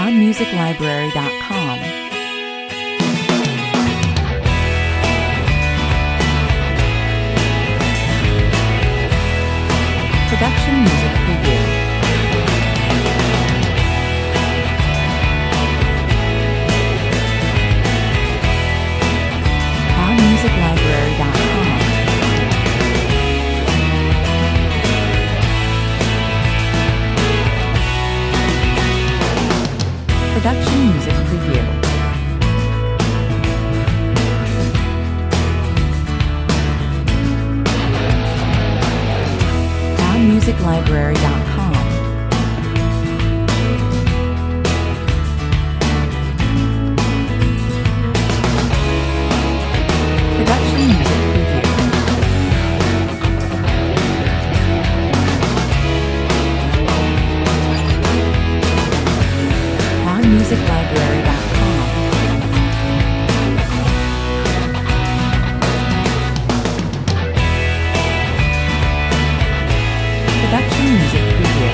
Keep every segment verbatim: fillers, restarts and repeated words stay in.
sound music library dot com. Production music preview. sound music library dot com. Production music preview. sound music library dot com. Production music preview. sound music library dot com. Production music preview.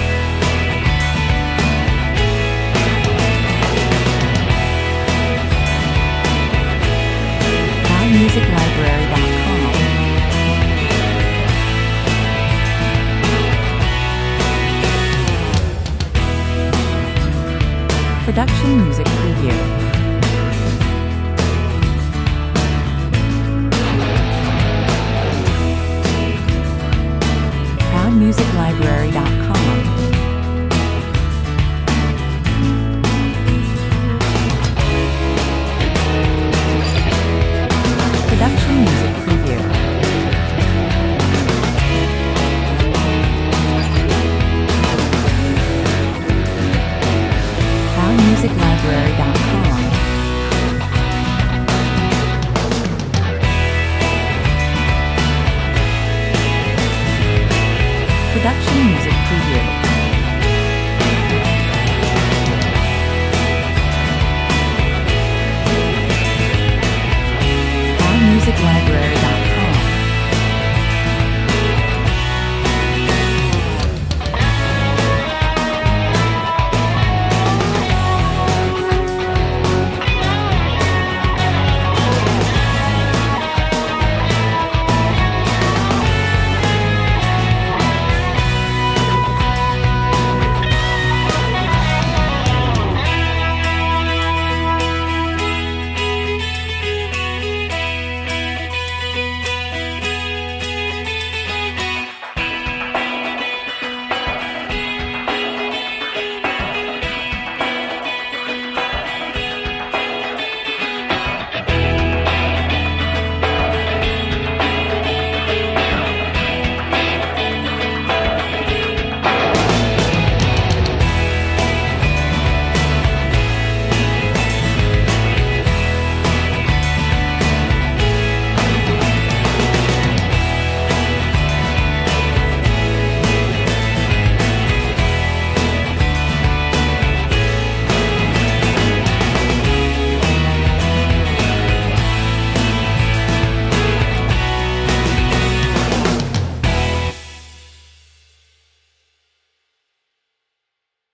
sound music library dot com. Production music preview. sound music library dot com. Production music preview. sound music library dot com. Production music preview.